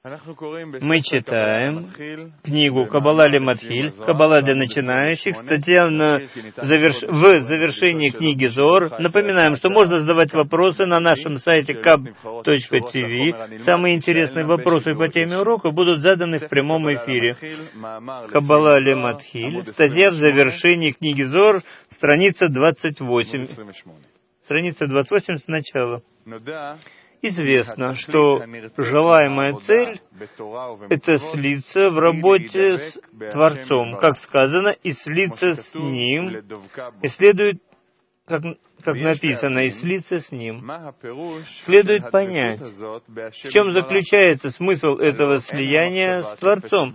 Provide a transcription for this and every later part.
Мы читаем книгу «Каббала ле-Матхиль», «Каббала для начинающих», статья в завершении книги Зоар. Напоминаем, что можно задавать вопросы на нашем сайте kab.tv. Самые интересные вопросы по теме урока будут заданы в прямом эфире. «Каббала ле-Матхиль», статья в завершении книги Зоар, страница 28. Страница 28 сначала. Известно, что желаемая цель — это слиться в работе с Творцом, как сказано, и слиться с Ним, и следует, как написано, и слиться с Ним. Следует понять, в чем заключается смысл этого слияния с Творцом.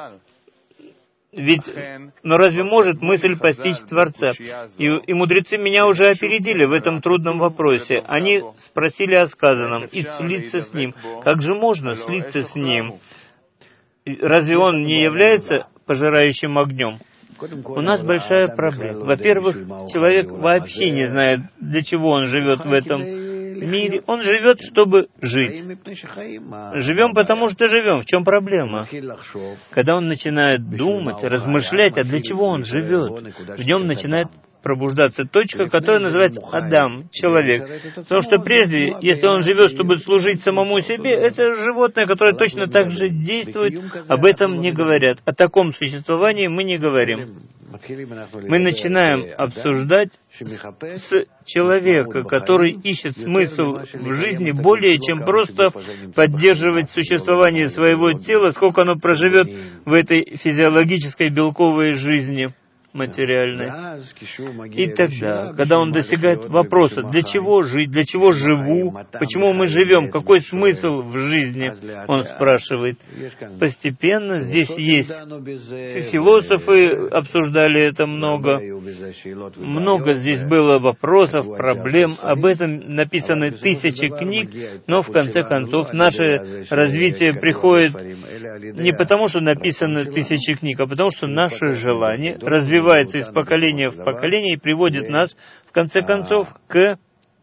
Но разве может мысль постичь Творца? И мудрецы меня уже опередили в этом трудном вопросе. Они спросили о сказанном, и слиться с Ним. Как же можно слиться с Ним? Разве Он не является пожирающим огнем? У нас большая проблема. Во-первых, человек вообще не знает, для чего он живет в этом мире. Он живет, чтобы жить. Живем, потому что живем. В чем проблема? Когда он начинает думать, размышлять, а для чего он живет, в нем начинает пробуждаться точка, которая называется Адам, человек. Потому что прежде, если он живет, чтобы служить самому себе, это животное, которое точно так же действует, об этом не говорят. О таком существовании мы не говорим. Мы начинаем обсуждать с человека, который ищет смысл в жизни более, чем просто поддерживать существование своего тела, сколько оно проживет в этой физиологической белковой жизни материальной. И тогда, когда он достигает вопроса, для чего жить, для чего живу, почему мы живем, какой смысл в жизни, он спрашивает. Постепенно здесь есть философы, обсуждали это много. Много здесь было вопросов, проблем, об этом написаны тысячи книг, но в конце концов наше развитие приходит не потому, что написаны тысячи книг, а потому, что наше желание развивается из поколения в поколение и приводит нас, в конце концов, к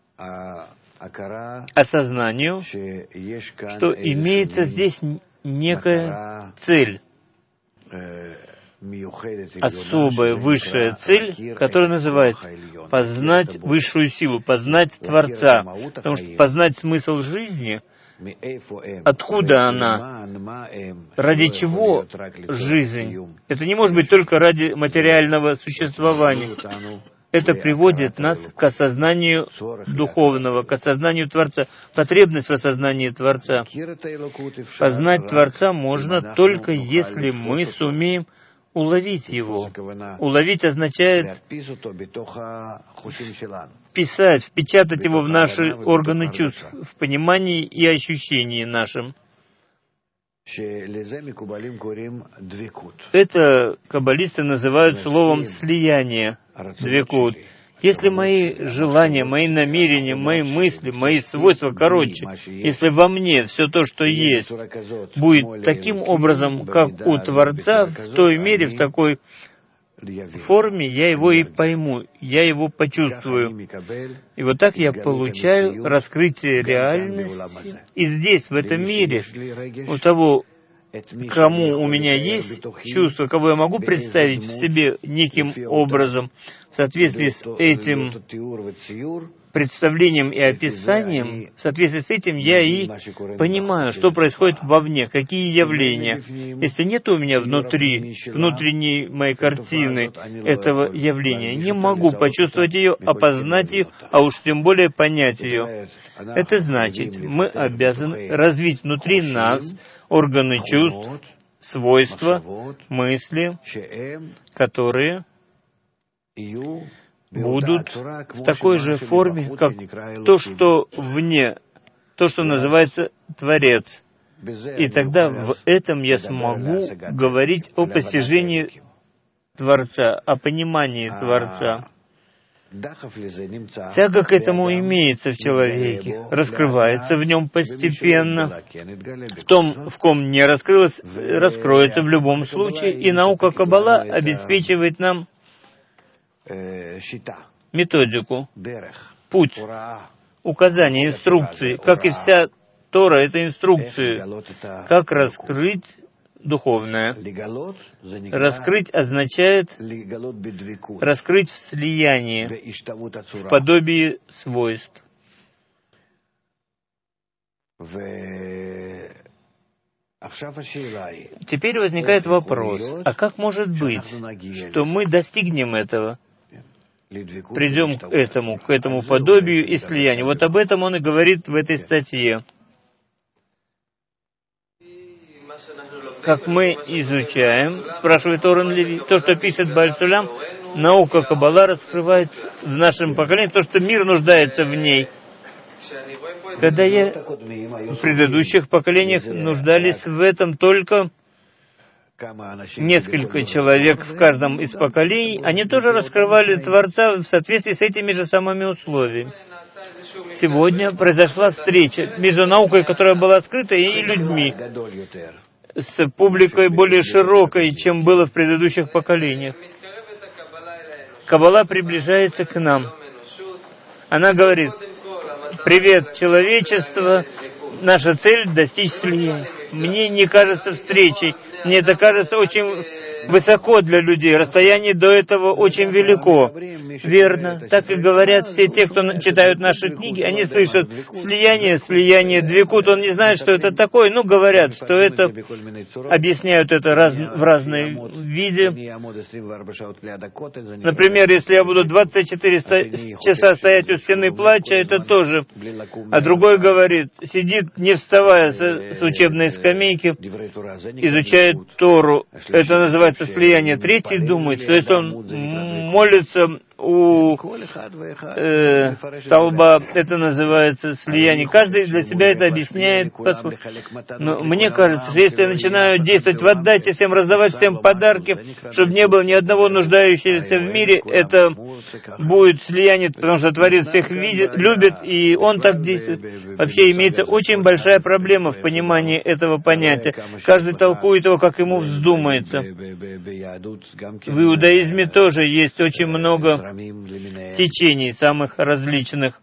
осознанию, что имеется здесь некая цель, особая высшая цель, которая называется познать высшую силу, познать Творца. Потому что познать смысл жизни, откуда она, ради чего жизнь, это не может быть только ради материального существования. Это приводит нас к осознанию духовного, к осознанию Творца, потребность в осознании Творца. Познать Творца можно только если мы сумеем уловить Его. Уловить означает вписать, впечатать Его в наши органы чувств, в понимании и ощущении нашем. Это каббалисты называют словом «слияние», «двекут». Если мои желания, мои намерения, мои мысли, мои свойства, если во мне все то, что есть, будет таким образом, как у Творца, в той мере, в такой форме, я его и пойму, я его почувствую. И вот так я получаю раскрытие реальности. И здесь, в этом мире, у того, кому у меня есть чувство, кого я могу представить в себе неким образом, в соответствии с этим представлением и описанием, в соответствии с этим я и понимаю, что происходит вовне, какие явления. Если нет у меня внутренней моей картины этого явления, не могу почувствовать ее, опознать ее, а уж тем более понять ее. Это значит, мы обязаны развить внутри нас органы чувств, свойства, мысли, которые будут в такой же форме, как то, что вне, то, что называется Творец. И тогда в этом я смогу говорить о постижении Творца, о понимании Творца. Тяга к этому имеется в человеке, раскрывается в нем постепенно. В том, в ком не раскрылось, раскроется в любом случае, и наука Каббала обеспечивает нам методику, путь, указания, инструкции, как и вся Тора — это инструкции, как раскрыть духовное. Раскрыть означает раскрыть в слиянии, в подобии свойств. Теперь возникает вопрос, а как может быть, что мы достигнем этого? Придем к этому подобию и слиянию. Вот об этом он и говорит в этой статье. Как мы изучаем, спрашивает Орен Леви, то, что пишет Бааль Сулам, наука Каббала раскрывает в нашем поколении то, что мир нуждается в ней. Когда в предыдущих поколениях нуждались в этом только несколько человек в каждом из поколений, они тоже раскрывали Творца в соответствии с этими же самыми условиями. Сегодня произошла встреча между наукой, которая была скрыта, и людьми, с публикой более широкой, чем было в предыдущих поколениях. Каббала приближается к нам. Она говорит: «Привет, человечество, наша цель — достичь слияния». Мне не кажется встречей, мне это кажется очень высоко для людей, расстояние до этого очень велико. Верно, так и говорят все те, кто читают наши книги, они слышат слияние, двекут, он не знает, что это такое, но говорят, что это, объясняют это в разной виде. Например, если я буду 24 часа стоять у стены плача, это тоже. А другой говорит, сидит, не вставая с учебной скамейки, изучает Тору, это называется слияние. Третий думает, что если он молится у столба, это называется слияние. Каждый для себя это объясняет. Но мне кажется, что если я начинаю действовать в отдаче всем, раздавать всем подарки, чтобы не было ни одного нуждающегося в мире, это будет слияние, потому что Творец всех видит, любит, и он так действует. Вообще имеется очень большая проблема в понимании этого понятия. Каждый толкует его, как ему вздумается. В иудаизме тоже есть очень много течений самых различных.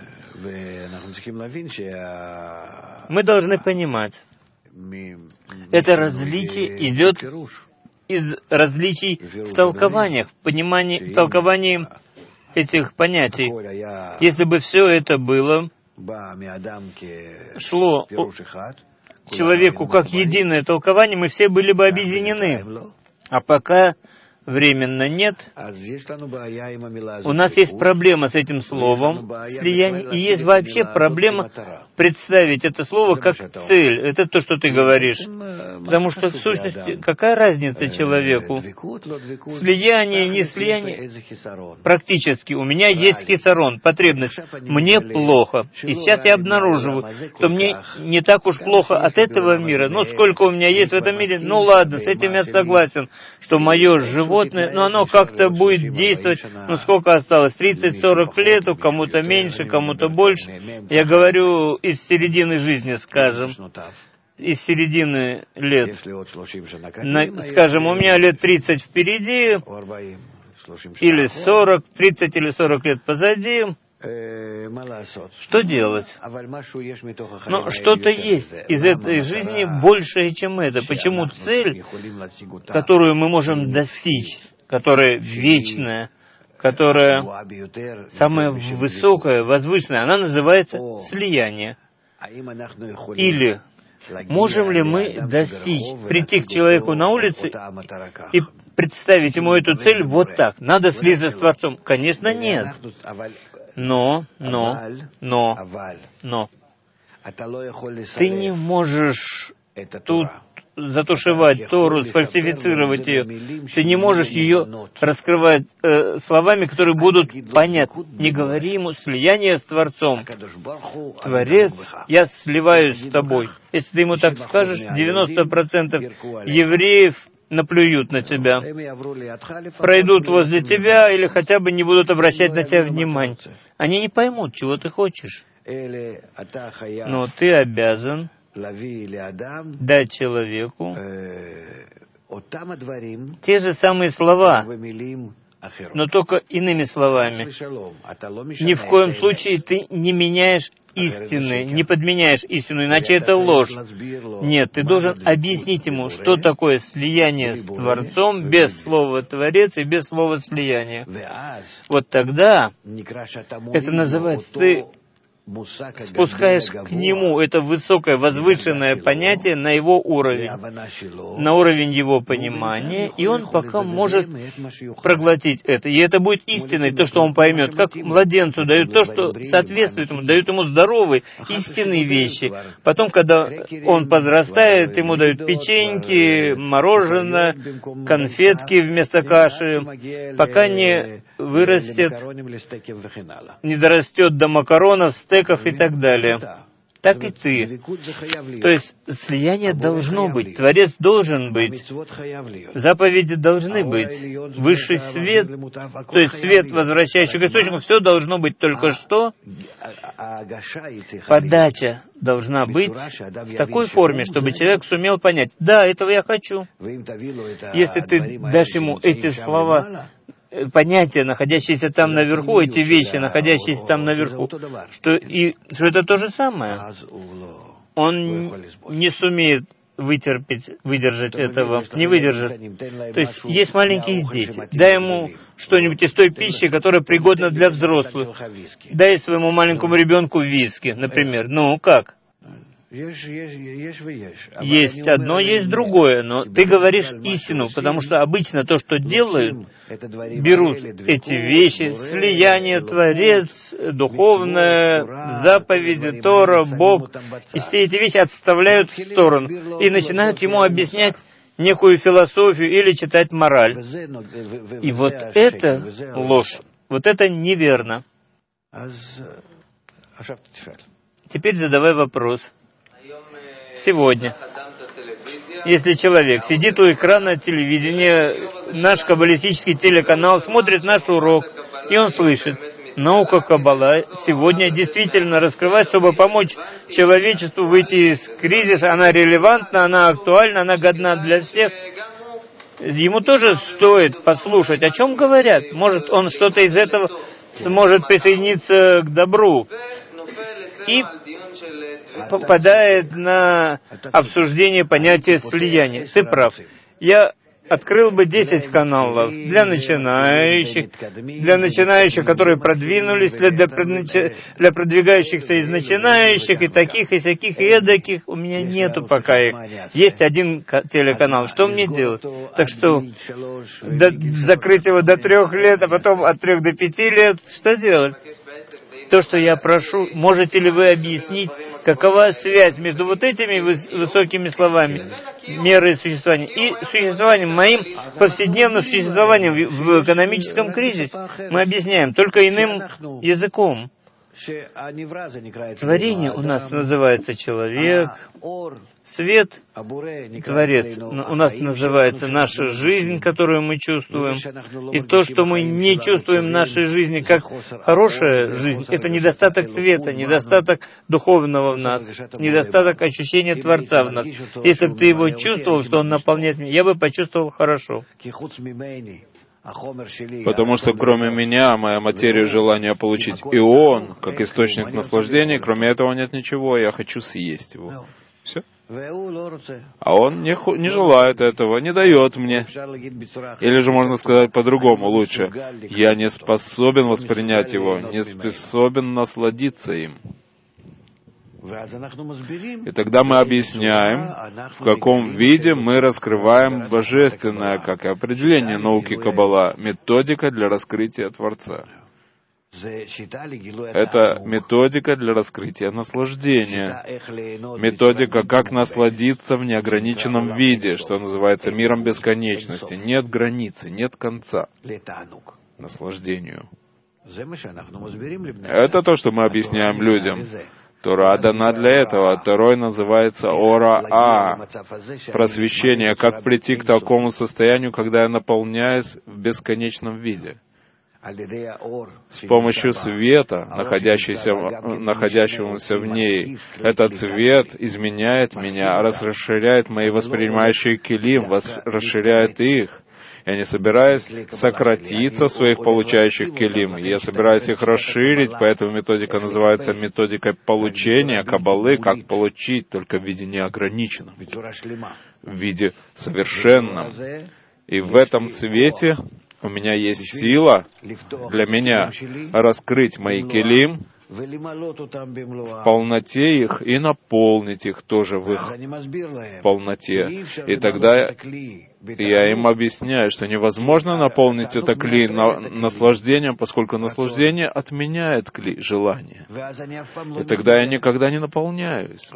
Мы должны понимать, это различие идет из различий в толкованиях, в толковании этих понятий. Если бы все это шло человеку как единое толкование, мы все были бы объединены. А пока временно нет, у нас есть проблема с этим словом слияние, и есть вообще проблема представить это слово как цель. Это то, что ты говоришь. Потому что, в сущности, какая разница человеку? Слияние, не слияние? Практически. У меня есть хисарон, потребность. Мне плохо. И сейчас я обнаруживаю, что мне не так уж плохо от этого мира. Ну, сколько у меня есть в этом мире? Ну, ладно, с этим я согласен, что мое животное, но оно как-то будет действовать. Ну, сколько осталось? 30-40 лет, у кому-то меньше, кому-то больше. Я говорю из середины жизни, скажем. Из середины лет. Скажем, у меня лет 30 впереди, или 40, 30 или 40 лет позади. Что делать? Но что-то есть из этой жизни большее, чем это. Почему цель, которую мы можем достичь, которая вечная, которая самая высокая, возвышенная, она называется слияние. Или можем ли мы достичь, прийти к человеку на улице и представить ему эту цель вот так? Надо слиться с Творцом? Конечно, нет. Но, ты не можешь тут затушевать Тору, сфальсифицировать ее. Ты не можешь ее раскрывать словами, которые будут понятны. Не говори ему слияние с Творцом. Творец, я сливаюсь с тобой. Если ты ему так скажешь, 90% евреев наплюют на тебя, пройдут возле тебя или хотя бы не будут обращать на тебя внимания. Они не поймут, чего ты хочешь. Но ты обязан дать человеку те же самые слова, но только иными словами. Ни в коем случае ты не меняешь истины, не подменяешь истину, иначе это ложь. Нет, ты должен объяснить ему, что такое слияние с Творцом без слова «Творец» и без слова «слияние». Вот тогда это называется, ты спускаешь к нему это высокое, возвышенное понятие на его уровень, на уровень его понимания, и он пока может проглотить это. И это будет истиной, то, что он поймет, как младенцу дают то, что соответствует ему, дают ему здоровые, истинные вещи. Потом, когда он подрастает, ему дают печеньки, мороженое, конфетки вместо каши, пока не вырастет, не дорастет до макаронов, стеков и так далее. Так и ты. То есть слияние должно быть, Творец должен быть, заповеди должны быть, высший свет, то есть свет, возвращающий к источнику, все должно быть, только что подача должна быть в такой форме, чтобы человек сумел понять, да, этого я хочу. Если ты дашь ему эти слова, понятия, находящиеся там наверху, эти вещи, находящиеся там наверху, что это то же самое. Он не сумеет выдержать этого, не выдержит. То есть маленькие дети. Дай ему что-нибудь из той пищи, которая пригодна для взрослых. Дай своему маленькому ребенку виски, например. Ну, как? Есть одно, есть другое, но ты говоришь истину, потому что обычно то, что делают, берут эти вещи, слияние, Творец, духовное, заповеди, Тора, Бог, и все эти вещи отставляют в сторону и начинают ему объяснять некую философию или читать мораль. И вот это ложь, вот это неверно. Теперь задавай вопрос. Сегодня, если человек сидит у экрана телевидения, наш каббалистический телеканал, смотрит наш урок, и он слышит, наука Каббала сегодня действительно раскрывает, чтобы помочь человечеству выйти из кризиса, она релевантна, она актуальна, она годна для всех. Ему тоже стоит послушать, о чем говорят. Может, он что-то из этого сможет присоединиться к добру. И попадает на обсуждение понятия слияния. Ты прав. Я открыл бы 10 каналов для начинающих, которые продвинулись, для продвигающихся из начинающих, и таких, и всяких, и эдаких. У меня нету пока их. Есть один телеканал. Что мне делать? Так что закрыть его до 3 лет, а потом от 3 до 5 лет. Что делать? То, что я прошу, можете ли вы объяснить, какова связь между вот этими высокими словами, мерой существования, и существованием моим, повседневным существованием в экономическом кризисе? Мы объясняем только иным языком. Творение у нас называется человек, свет, Творец. У нас называется наша жизнь, которую мы чувствуем. И то, что мы не чувствуем в нашей жизни как хорошая жизнь, это недостаток света, недостаток духовного в нас, недостаток ощущения Творца в нас. Если бы ты его чувствовал, что он наполняет меня, я бы почувствовал хорошо. Потому что кроме меня, моя материя желания получить ион, как источник наслаждения, кроме этого нет ничего, я хочу съесть его. Все. А он не желает этого, не дает мне. Или же можно сказать по-другому, лучше. Я не способен воспринять его, не способен насладиться им. И тогда мы объясняем, в каком виде мы раскрываем божественное, как и определение науки Каббала, методика для раскрытия Творца. Это методика для раскрытия наслаждения. Методика, как насладиться в неограниченном виде, что называется миром бесконечности. Нет границы, нет конца наслаждению. Это то, что мы объясняем людям. Тора дана для этого. Торой называется Ора-А. Просвещение. Как прийти к такому состоянию, когда я наполняюсь в бесконечном виде. С помощью света, находящегося в ней. Этот свет изменяет меня, расширяет мои воспринимающие килим, расширяет их. Я не собираюсь сократиться в своих получающих келим. Я собираюсь их расширить, поэтому методика называется методикой получения каббалы, как получить, только в виде неограниченном, в виде совершенном. И в этом свете у меня есть сила для меня раскрыть мои келим в полноте их и наполнить их тоже в их полноте. И тогда я им объясняю, что невозможно наполнить это кли наслаждением, поскольку наслаждение отменяет кли желание. И тогда я никогда не наполняюсь.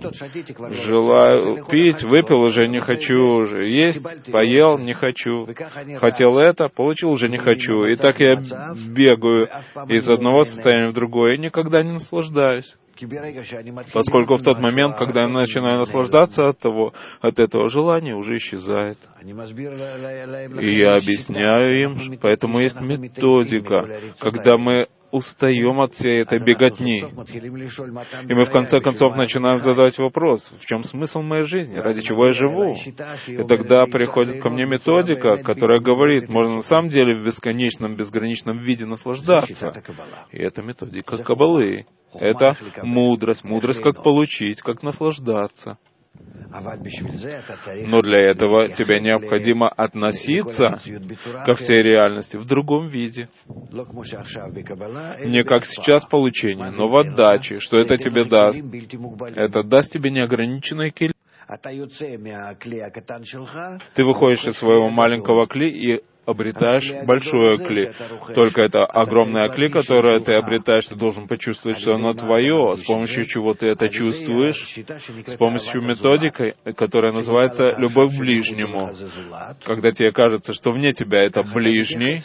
Желаю пить, выпил, уже не хочу, уже есть, поел, не хочу. Хотел это, получил, уже не хочу. И так я бегаю из одного состояния в другое и никогда не наслаждаюсь. Поскольку в тот момент, когда я начинаю наслаждаться от этого желания уже исчезает. И я объясняю им, поэтому есть методика, когда мы устаем от всей этой беготни. И мы в конце концов начинаем задавать вопрос, в чем смысл моей жизни, ради чего я живу? И тогда приходит ко мне методика, которая говорит, можно на самом деле в бесконечном, безграничном виде наслаждаться. И это методика каббалы. Это мудрость. Мудрость, как получить, как наслаждаться. Но для этого тебе необходимо относиться ко всей реальности в другом виде. Не как сейчас получение, но в отдаче. Что это тебе даст? Это даст тебе неограниченные кили. Ты выходишь из своего маленького кли и обретаешь большое кли. Только это огромное кли, которое ты обретаешь, ты должен почувствовать, что оно твое, с помощью чего ты это чувствуешь, с помощью методики, которая называется «любовь к ближнему». Когда тебе кажется, что вне тебя это ближний,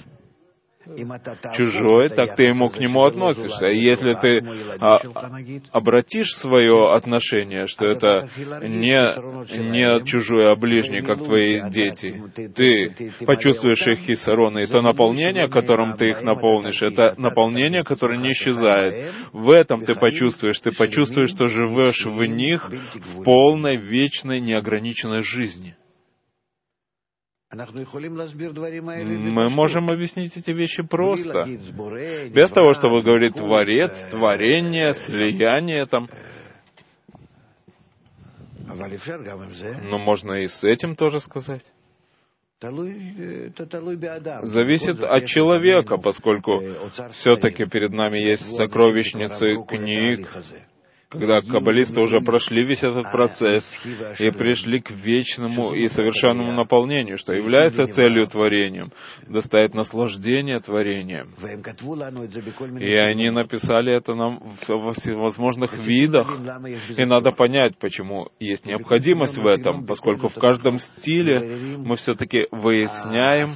чужой, так ты ему к нему относишься. И если ты обратишь свое отношение, что это не чужой, а ближний, как твои дети, ты почувствуешь их хисароны, и то наполнение, которым ты их наполнишь, это наполнение, которое не исчезает. В этом ты почувствуешь, что живешь в них в полной, вечной, неограниченной жизни. Мы можем объяснить эти вещи просто, без того, чтобы говорить «творец», «творение», «слияние» там. Но можно и с этим тоже сказать. Зависит от человека, поскольку все-таки перед нами есть сокровищницы книг, когда каббалисты уже прошли весь этот процесс и пришли к вечному и совершенному наполнению, что является целью творения, доставить наслаждение творением. И они написали это нам во всевозможных видах. И надо понять, почему есть необходимость в этом, поскольку в каждом стиле мы все-таки выясняем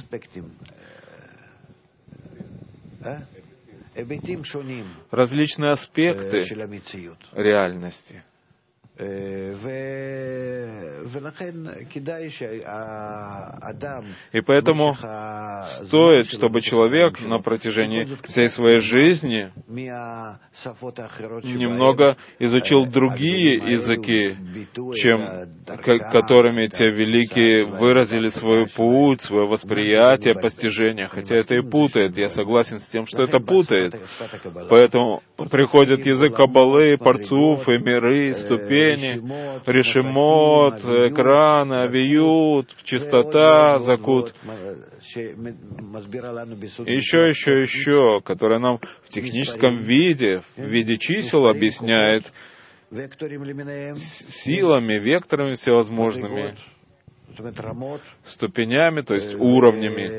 различные аспекты реальности. И поэтому стоит, чтобы человек на протяжении всей своей жизни немного изучил другие языки, которыми те великие выразили свой путь, свое восприятие, постижение. Хотя это и путает. Я согласен с тем, что это путает. Поэтому приходит язык каббалы, парцуф, и миры, ступени, решимот, экраны, авиют, чистота, закут. Еще, которая нам в техническом виде, в виде чисел объясняет силами, векторами всевозможными, ступенями, то есть уровнями,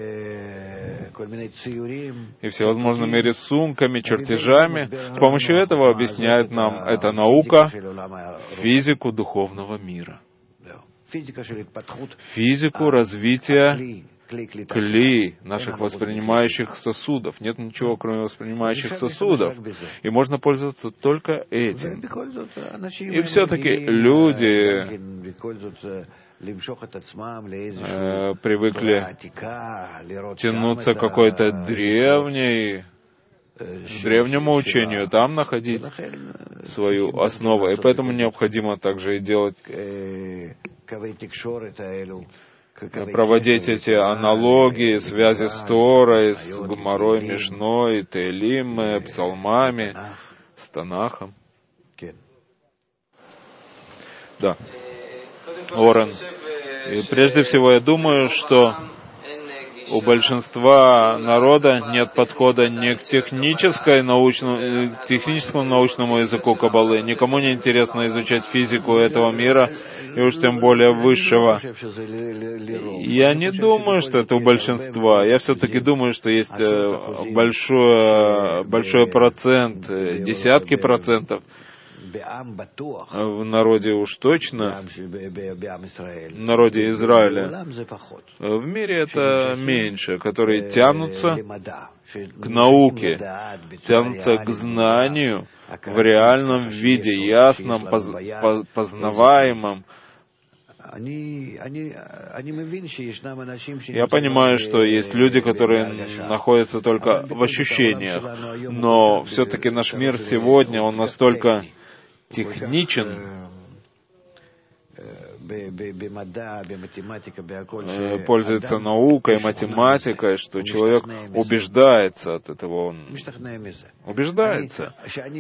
и всевозможными рисунками, чертежами. С помощью этого объясняет нам эта наука физику духовного мира, физику развития кли наших воспринимающих сосудов. Нет ничего, кроме воспринимающих сосудов. И можно пользоваться только этим. И все-таки люди привыкли тянуться к какой-то древнему учению, там находить свою основу. И поэтому необходимо также и делать проводить эти аналогии, связи с Торой, с Гемарой, Мишной, Теилим, псалмами, с Танахом. Да. Орен. И прежде всего я думаю, что у большинства народа нет подхода ни к техническому научному языку Каббалы. Никому не интересно изучать физику этого мира, и уж тем более высшего. Я не думаю, что это у большинства. Я все-таки думаю, что есть большой процент, десятки процентов, в народе уж точно, в народе Израиля. В мире это меньше, которые тянутся к науке, тянутся к знанию в реальном виде, ясном, познаваемом. Я понимаю, что есть люди, которые находятся только в ощущениях, но все-таки наш мир сегодня, он настолько техничен, пользуется наукой, математикой, что человек убеждается от этого, он убеждается.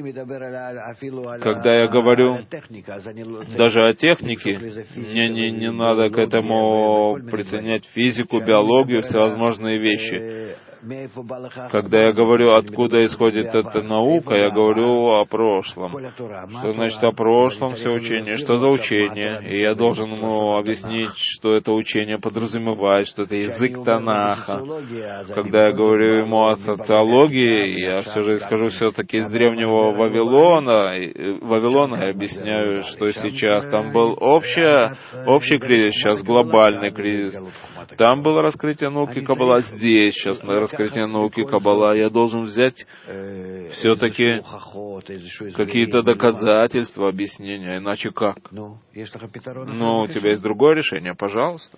Когда я говорю даже о технике, мне не надо к этому присоединять физику, биологию, всевозможные вещи. Когда я говорю, откуда исходит эта наука, я говорю о прошлом. Что значит о прошлом все учение? Что за учение? И я должен ему объяснить, что это учение подразумевает, что это язык Танаха. Когда я говорю ему о социологии, я все же скажу все-таки из древнего Вавилона и объясняю, что сейчас там был общий кризис, сейчас глобальный кризис. Там было раскрытие науки Каббала, здесь сейчас раскрытие науки Каббала. Я должен взять все-таки какие-то доказательства, объяснения, иначе как? Ну, у тебя есть другое решение, пожалуйста.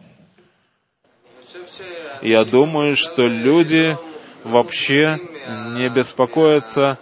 Я думаю, что люди вообще не беспокоятся,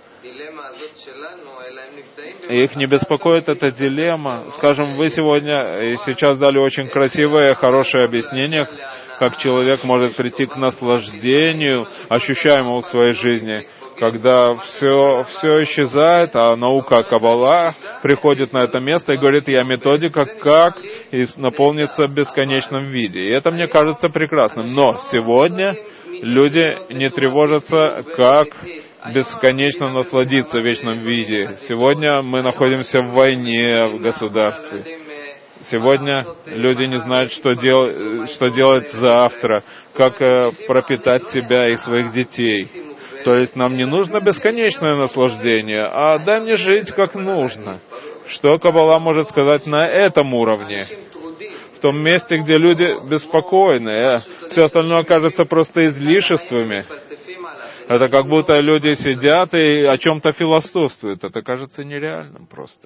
их не беспокоит эта дилемма. Скажем, вы сегодня и сейчас дали очень красивое, хорошее объяснение, как человек может прийти к наслаждению, ощущаемому в своей жизни, когда все исчезает, а наука Каббала приходит на это место и говорит, я методика, как наполниться в бесконечном виде. И это мне кажется прекрасным. Но сегодня люди не тревожатся, как бесконечно насладиться в вечном виде. Сегодня мы находимся в войне в государстве. Сегодня люди не знают, что делать завтра, как пропитать себя и своих детей. То есть нам не нужно бесконечное наслаждение, а дай мне жить как нужно. Что Каббала может сказать на этом уровне? В том месте, где люди беспокойны, все остальное кажется просто излишествами. Это как будто люди сидят и о чем-то философствуют. Это кажется нереальным просто.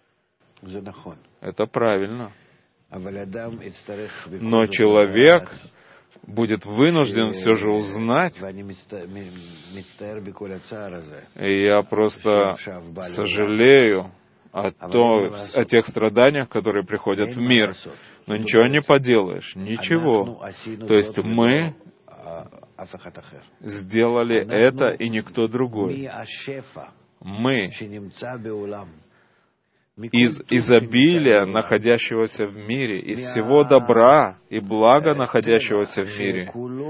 Это правильно. Но человек будет вынужден все же узнать, и я просто сожалею о тех страданиях, которые приходят в мир, но ничего не поделаешь, ничего. То есть мы сделали это, и никто другой. Мы из изобилия, находящегося в мире, из всего добра и блага, находящегося в мире,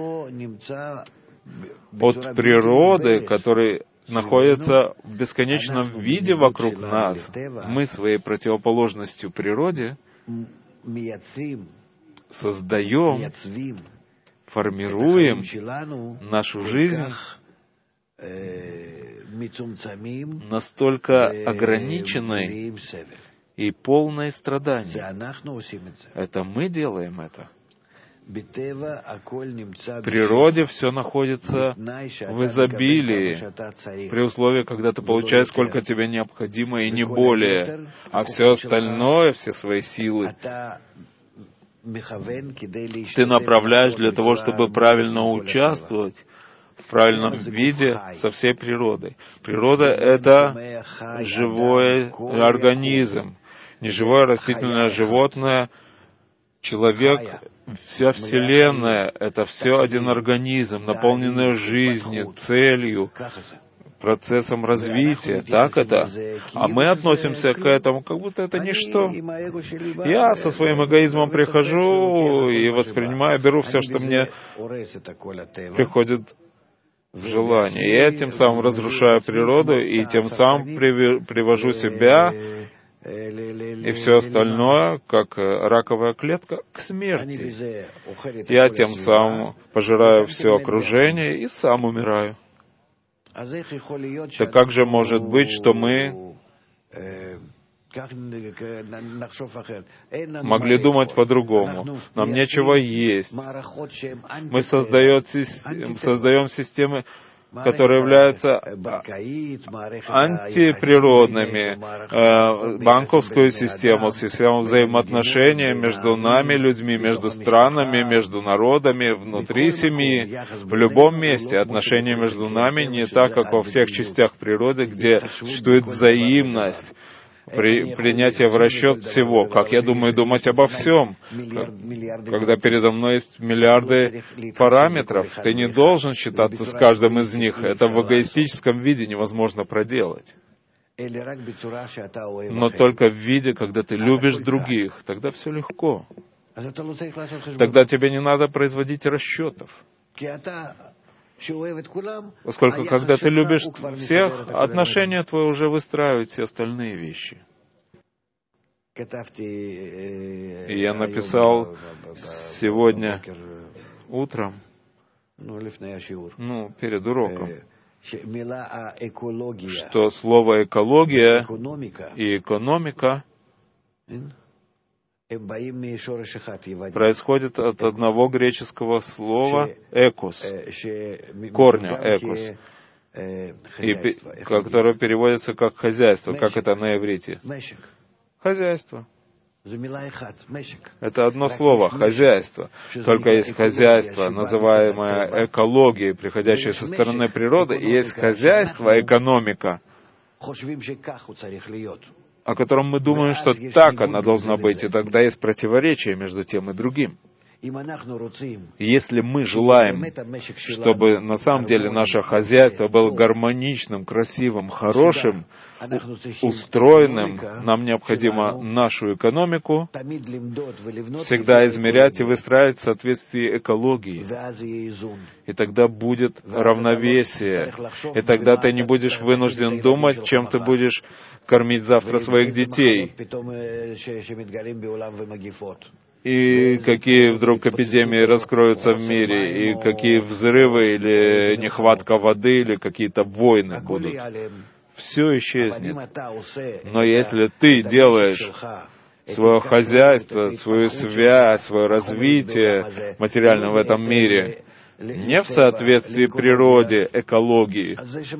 от природы, который находится в бесконечном виде вокруг нас, мы своей противоположностью природе создаем, формируем нашу жизнь настолько ограниченной и полной страданий. Это мы делаем это. В природе все находится в изобилии, при условии, когда ты получаешь, сколько тебе необходимо, и не более. А все остальное, все свои силы, ты направляешь для того, чтобы правильно участвовать в правильном виде со всей природой. Природа — это живой организм, не живое растительное животное, Человек, вся Вселенная — это все один организм, наполненный жизнью, целью, процессом развития. Так это? А мы относимся к этому, как будто это ничто. Я со своим эгоизмом прихожу и воспринимаю, беру все, что мне приходит в желание. И я тем самым разрушаю природу, и тем самым привожу себя и все остальное, как раковая клетка, к смерти. Я тем самым пожираю все окружение и сам умираю. Так как же может быть, что мы могли думать по-другому? Нам нечего есть. Мы создаем системы, которые являются антиприродными, банковскую систему, систему взаимоотношений между нами, людьми, между странами, между народами, внутри семьи, в любом месте. Отношения между нами не так, как во всех частях природы, где существует взаимность, принятие в расчет всего. Как я думаю думать обо всем? Когда передо мной есть миллиарды параметров, ты не должен считаться с каждым из них. Это в эгоистическом виде невозможно проделать. Но только в виде, когда ты любишь других, тогда все легко. Тогда тебе не надо производить расчетов. Поскольку, когда ты любишь всех, отношения твои уже выстраивают все остальные вещи. И я написал сегодня утром, перед уроком, что слово «экология» и «экономика» происходит от одного греческого слова «экос», корня «экос», которое переводится как «хозяйство». Как это на иврите? Хозяйство. Это одно слово — хозяйство. Только есть хозяйство, называемое экологией, приходящее со стороны природы, и есть хозяйство, экономика, о котором мы думаем, что так она должна быть, и тогда есть противоречие между тем и другим. Если мы желаем, чтобы на самом деле наше хозяйство было гармоничным, красивым, хорошим, устроенным, нам необходимо нашу экономику всегда измерять и выстраивать в соответствии экологии. И тогда будет равновесие. И тогда ты не будешь вынужден думать, чем ты будешь кормить завтра своих детей. И какие вдруг эпидемии раскроются в мире, и какие взрывы, или нехватка воды, или какие-то войны будут. Все исчезнет. Но если ты делаешь свое хозяйство, свою связь, свое развитие материально в этом мире не в соответствии природе, экологии,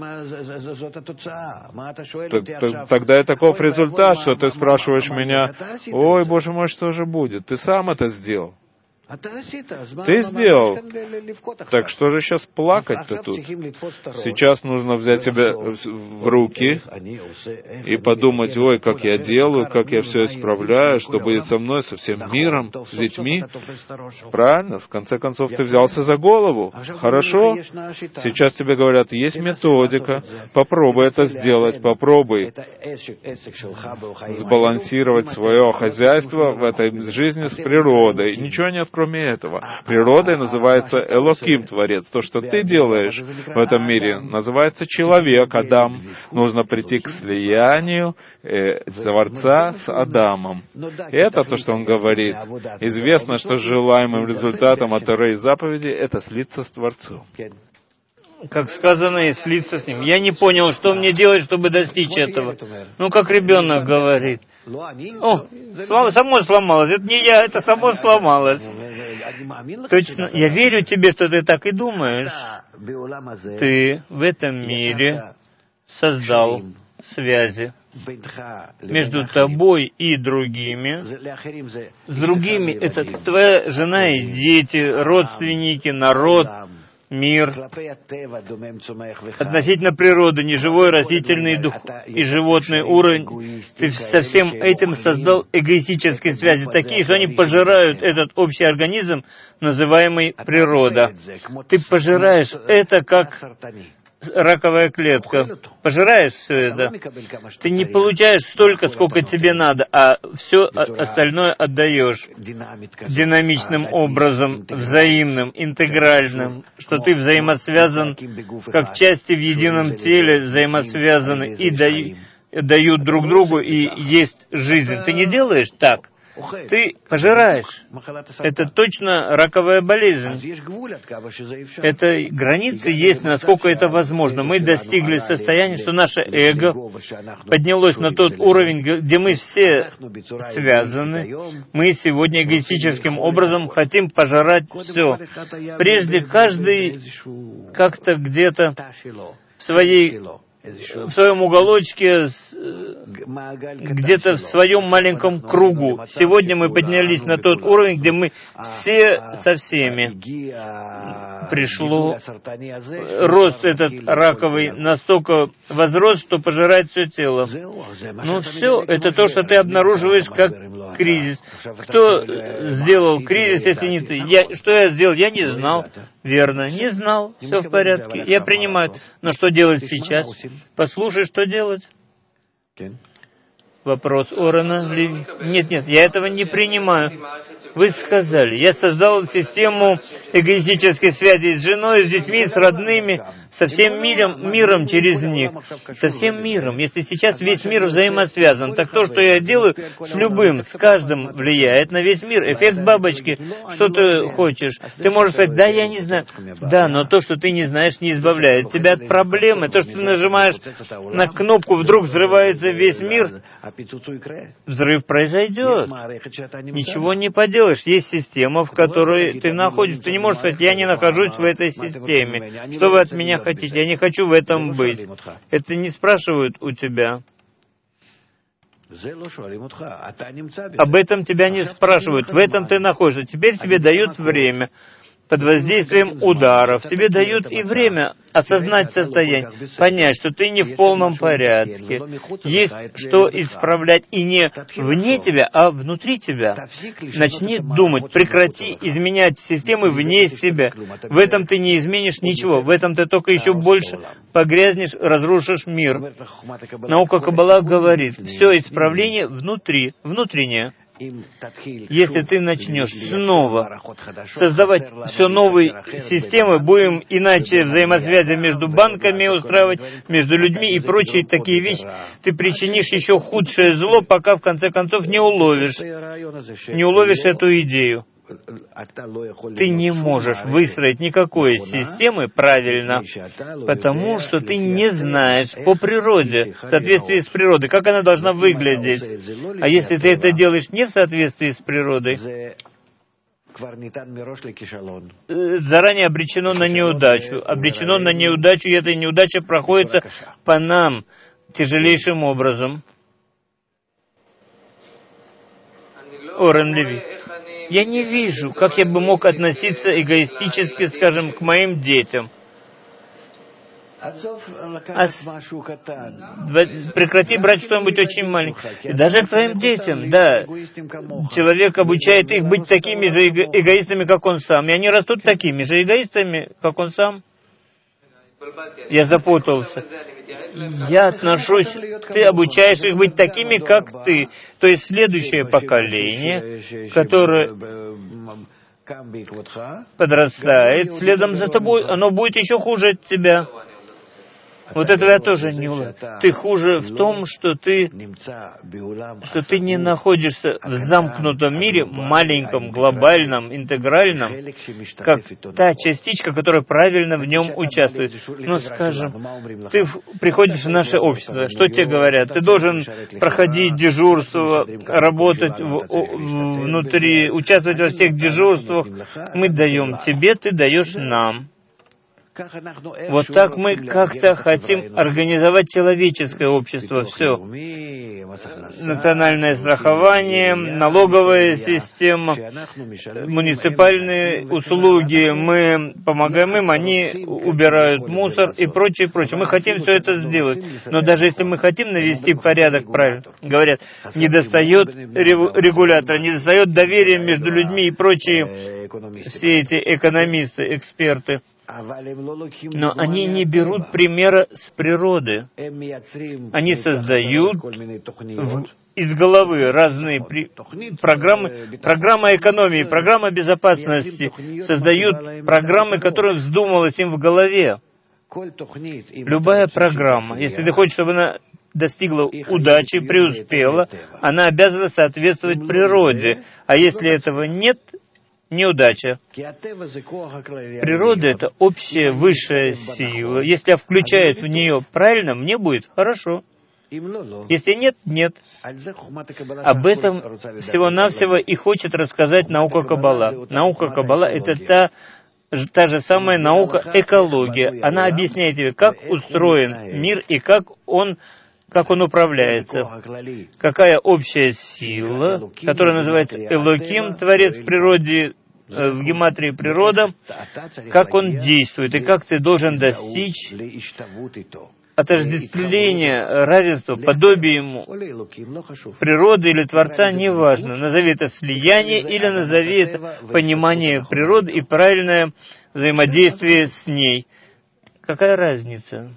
тогда и таков результат, что ты спрашиваешь меня: «Ой, Боже мой, что же будет? Ты сам это сделал». Ты сделал. Так что же сейчас плакать-то тут? Сейчас нужно взять себя в руки и подумать: ой, как я делаю, как я все исправляю, что будет со мной, со всем миром, с детьми. Правильно? В конце концов, ты взялся за голову. Хорошо? Сейчас тебе говорят: есть методика, попробуй это сделать, попробуй сбалансировать свое хозяйство в этой жизни с природой. Ничего нет, кроме этого. Природой называется Элоким, Творец. То, что ты делаешь в этом мире, называется человек, Адам. Нужно прийти к слиянию Творца с Адамом. И это то, что он говорит. Известно, что желаемым результатом от Торы и заповедей — это слиться с Творцом. Как сказано, и слиться с Ним. Я не понял, что мне делать, чтобы достичь этого. Как ребенок говорит: «О, само сломалось». Это не я, это само сломалось. Точно, я верю тебе, что ты так и думаешь. Ты в этом мире создал связи между тобой и другими. С другими — это твоя жена и дети, родственники, народ, мир, относительно природы, неживой, растительный и животный уровень. Ты со всем этим создал эгоистические связи, такие, что они пожирают этот общий организм, называемый природа. Ты пожираешь это, как раковая клетка. Пожираешь все это. Ты не получаешь столько, сколько тебе надо, а все остальное отдаешь динамичным образом, взаимным, интегральным, что ты взаимосвязан, как части в едином теле взаимосвязаны и дают друг другу, и есть жизнь. Ты не делаешь так. Ты пожираешь. Это точно раковая болезнь. Это границы есть, насколько это возможно. Мы достигли состояния, что наше эго поднялось на тот уровень, где мы все связаны. Мы сегодня эгоистическим образом хотим пожирать все. Прежде каждый как-то где-то в своем уголочке, где-то в своем маленьком кругу. Сегодня мы поднялись на тот уровень, где мы все со всеми. Пришло рост этот раковый настолько возрос, что пожирает все тело. Но все, это то, что ты обнаруживаешь как кризис. Кто сделал кризис, если не ты? Что я сделал? Я не знал. Верно, не знал. Все в порядке. Я принимаю. Но что делать сейчас? Послушай, что делать. Вопрос Орена. Нет, я этого не принимаю. Вы сказали, я создал систему эгоистической связи с женой, с детьми, с родными, со всем миром через них. Со всем миром. Если сейчас весь мир взаимосвязан, так то, что я делаю, с любым, с каждым влияет на весь мир. Эффект бабочки. Что ты хочешь? Ты можешь сказать, да, я не знаю. Да, но то, что ты не знаешь, не избавляет тебя от проблемы. То, что ты нажимаешь на кнопку, вдруг взрывается весь мир. Взрыв произойдет. Ничего не поделаешь. Есть система, в которой ты находишься. Ты не можешь сказать, я не нахожусь в этой системе. Что вы от меня хотите? Я не хочу в этом быть. Это не спрашивают у тебя. Об этом тебя не спрашивают. В этом ты находишься. Теперь тебе дают время. Под воздействием ударов. Тебе дают и время осознать состояние, понять, что ты не в полном порядке. Есть что исправлять и не вне тебя, а внутри тебя. Начни думать, прекрати изменять системы вне себя. В этом ты не изменишь ничего. В этом ты только еще больше погрязнешь, разрушишь мир. Наука Каббала говорит, все исправление внутри, внутреннее. Если ты начнешь снова создавать все новые системы, будем иначе взаимосвязи между банками устраивать, между людьми и прочие такие вещи, ты причинишь еще худшее зло, пока в конце концов не уловишь эту идею. Ты не можешь выстроить никакой системы правильно, потому что ты не знаешь по природе, в соответствии с природой, как она должна выглядеть. А если ты это делаешь не в соответствии с природой, заранее обречено на неудачу. Обречено на неудачу, и эта неудача проходит по нам тяжелейшим образом. Орен Леви. Я не вижу, как я бы мог относиться эгоистически, скажем, к моим детям. Прекрати брать что-нибудь очень маленькое. И даже к твоим детям, да. Человек обучает их быть такими же эгоистами, как он сам. И они растут такими же эгоистами, как он сам. Я запутался. Я отношусь, ты обучаешь их быть такими, как ты. То есть следующее поколение, которое подрастает, следом за тобой, оно будет еще хуже от тебя. Вот этого я тоже не уловил. Ты хуже в том, что ты не находишься в замкнутом мире, маленьком, глобальном, интегральном, как та частичка, которая правильно в нем участвует. Ну, скажем, ты приходишь в наше общество, что тебе говорят? Ты должен проходить дежурство, работать внутри, участвовать во всех дежурствах. Мы даем тебе, ты даешь нам. Вот так мы как-то хотим организовать человеческое общество. Все. Национальное страхование, налоговая система, муниципальные услуги. Мы помогаем им, они убирают мусор и прочее, прочее. Мы хотим все это сделать. Но даже если мы хотим навести порядок, правильно говорят, недостает регулятора, недостает доверия между людьми и прочие все эти экономисты, эксперты. Но они не берут примера с природы. Они создают из головы разные программы, программа экономии, программа безопасности, создают программы, которые вздумалось им в голове. Любая программа, если ты хочешь, чтобы она достигла удачи, преуспела, она обязана соответствовать природе. А если этого нет, неудача. Природа — это общая высшая сила. Если я включаюсь в нее правильно, мне будет хорошо. Если нет, нет. Об этом всего-навсего и хочет рассказать наука Каббала. Наука Каббала — это та же самая наука экология. Она объясняет тебе, как устроен мир и как он управляется. Какая общая сила, которая называется Элоким, Творец в природе, в гематрии природа, как он действует и как ты должен достичь отождествления, равенства, подобия ему. Природы или Творца, неважно. Назови это слияние или назови это понимание природы и правильное взаимодействие с ней. Какая разница?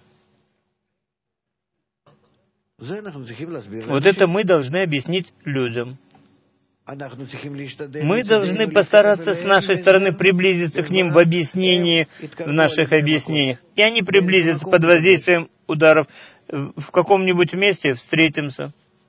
Вот это мы должны объяснить людям. Мы должны постараться с нашей стороны приблизиться к ним в объяснении, в наших объяснениях. И они приблизятся под воздействием ударов. В каком-нибудь месте встретимся.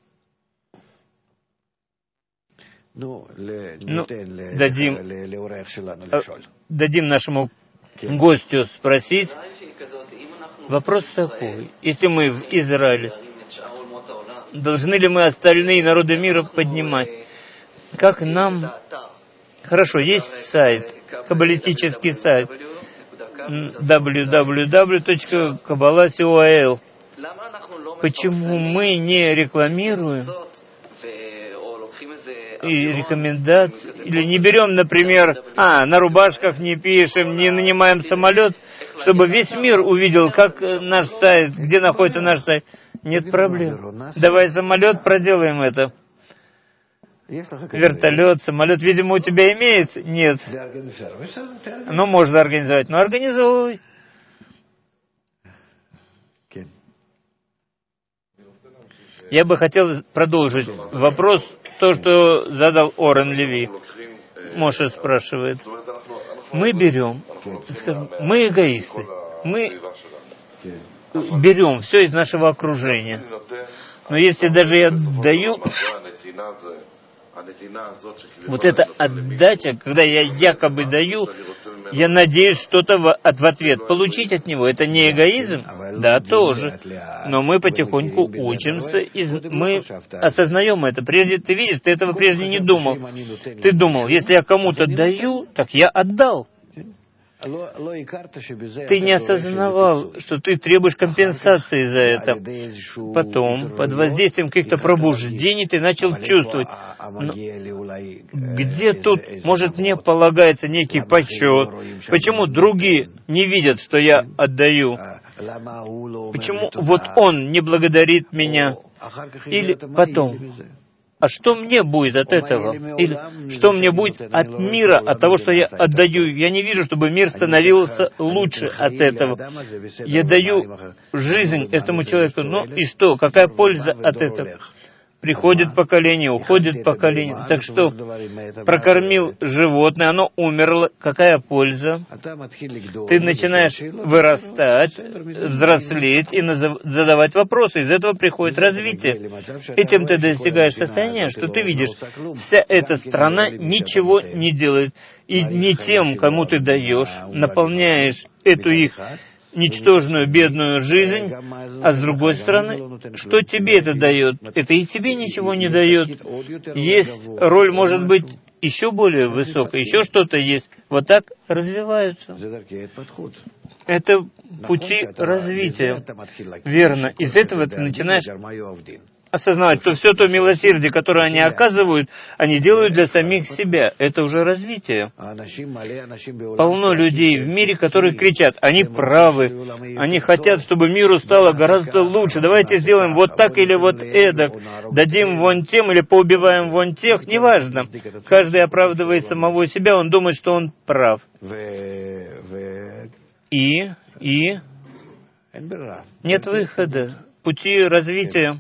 Дадим нашему гостю спросить. Вопрос такой. Если мы в Израиле, должны ли мы остальные народы мира поднимать? Как нам... Хорошо, есть сайт, каббалистический сайт, www.kabbalah.co.il. Почему мы не рекламируем и рекомендации, или не берем, например, на рубашках не пишем, не нанимаем самолет, чтобы весь мир увидел, как наш сайт, где находится наш сайт? Нет проблем. Давай самолет, проделаем это. Вертолет, самолет, видимо, у тебя имеется? Нет. Ну, можно организовать. Ну, организуй. Я бы хотел продолжить вопрос, то, что задал Орен Леви. Моше спрашивает. Мы берем, скажем, мы эгоисты. Мы берем все из нашего окружения. Но если даже я даю... Вот эта отдача, когда я якобы даю, я надеюсь что-то в ответ получить от него. Это не эгоизм? Да, тоже. Но мы потихоньку учимся, и мы осознаем это. Прежде ты видишь, ты этого прежде не думал. Ты думал, если я кому-то даю, так я отдал. Ты не осознавал, что ты требуешь компенсации за это. Потом, под воздействием каких-то пробуждений, ты начал чувствовать, где тут, может, мне полагается некий почет? Почему другие не видят, что я отдаю? Почему вот он не благодарит меня? Или потом... А что мне будет от этого? Или что мне будет от мира, от того, что я отдаю? Я не вижу, чтобы мир становился лучше от этого. Я даю жизнь этому человеку. Ну и что? Какая польза от этого? Приходит поколение, уходит поколение. Так что, прокормил животное, оно умерло. Какая польза? Ты начинаешь вырастать, взрослеть и задавать вопросы. Из этого приходит развитие. Этим ты достигаешь состояния, что ты видишь, вся эта страна ничего не делает. И не тем, кому ты даешь, наполняешь эту их ничтожную, бедную жизнь, а с другой стороны, что тебе это дает? Это и тебе ничего не дает. Есть роль, может быть, еще более высокое, еще что-то есть. Вот так развиваются. Это пути развития. Верно. Из этого ты начинаешь осознавать, что все то милосердие, которое они оказывают, они делают для самих себя. Это уже развитие. Полно людей в мире, которые кричат, они правы, они хотят, чтобы миру стало гораздо лучше. Давайте сделаем вот так или вот эдак, дадим вон тем или поубиваем вон тех, неважно. Каждый оправдывает самого себя, он думает, что он прав. И нет выхода. Пути развития.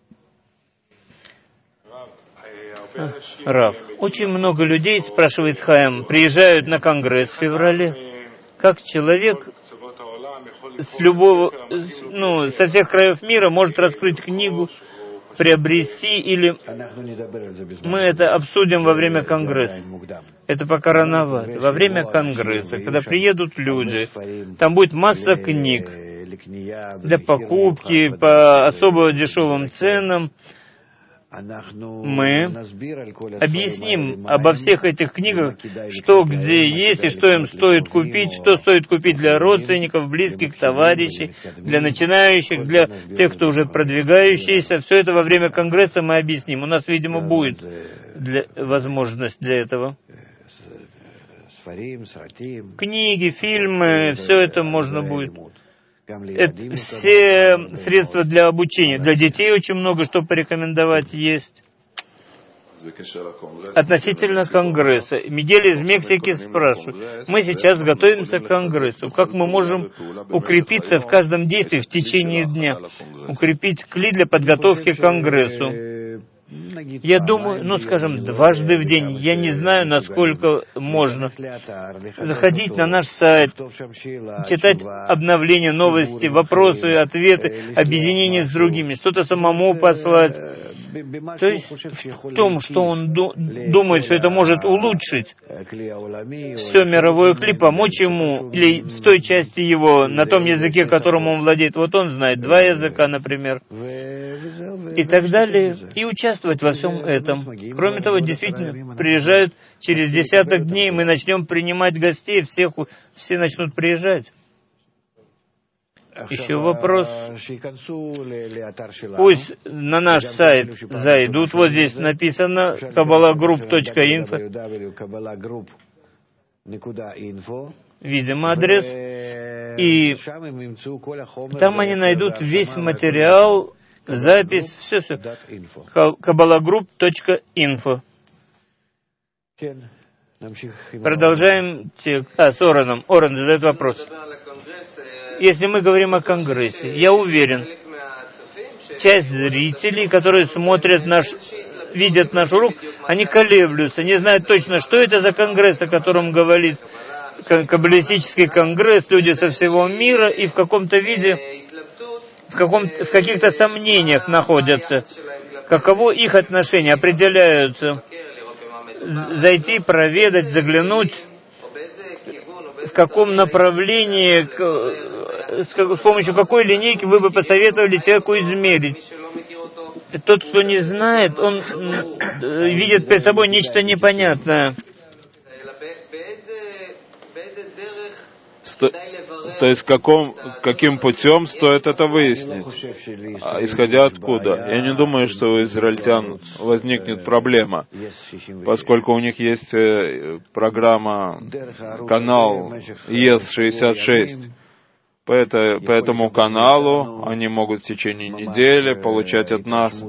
Рав. Очень много людей, спрашивает Хаим, приезжают на конгресс в феврале. Как человек с любого, со всех краев мира может раскрыть книгу, приобрести или... Мы это обсудим во время конгресса. Это пока рановато. Во время конгресса, когда приедут люди, там будет масса книг для покупки по особо дешевым ценам. Мы объясним обо всех этих книгах, что где есть и что им стоит купить, что стоит купить для родственников, близких, товарищей, для начинающих, для тех, кто уже продвигающийся. Все это во время конгресса мы объясним. У нас, видимо, будет возможность для этого. Книги, фильмы, все это можно будет. Это все средства для обучения. Для детей очень много что порекомендовать есть. Относительно Конгресса. Мигель из Мексики спрашивает. Мы сейчас готовимся к Конгрессу. Как мы можем укрепиться в каждом действии в течение дня? Укрепить кли для подготовки к Конгрессу. Я думаю, скажем, дважды в день. Я не знаю, насколько можно. Заходить на наш сайт, читать обновления, новости, вопросы, ответы, объединение с другими, что-то самому послать. То есть в том, что он думает, что это может улучшить все мировое кли, помочь ему, или в той части его, на том языке, которым он владеет. Вот он знает 2 языка, например, и так далее, и участвовать во всем этом. Кроме того, действительно, приезжают через десяток дней, мы начнем принимать гостей, все начнут приезжать. Еще вопрос. Пусть на наш сайт зайдут. Вот здесь написано kabbalagroup.info. Видим адрес. И там они найдут весь материал, запись, все. kabbalagroup.info. Продолжаем с Ороном. Орон задает вопрос. Если мы говорим о Конгрессе, я уверен, часть зрителей, которые видят наш урок, они колеблются, не знают точно, что это за Конгресс, о котором говорит каббалистический Конгресс, люди со всего мира, и в каком-то виде, в каких-то сомнениях находятся. Каково их отношение, определяются. Зайти, проведать, заглянуть, в каком направлении, с помощью какой линейки вы бы посоветовали человеку измерить. Тот, кто не знает, он видит перед собой нечто непонятное. То есть каким путем стоит это выяснить? Исходя откуда? Я не думаю, что у израильтян возникнет проблема, поскольку у них есть программа, канал ЕС-66. По этому каналу они могут в течение недели получать от нас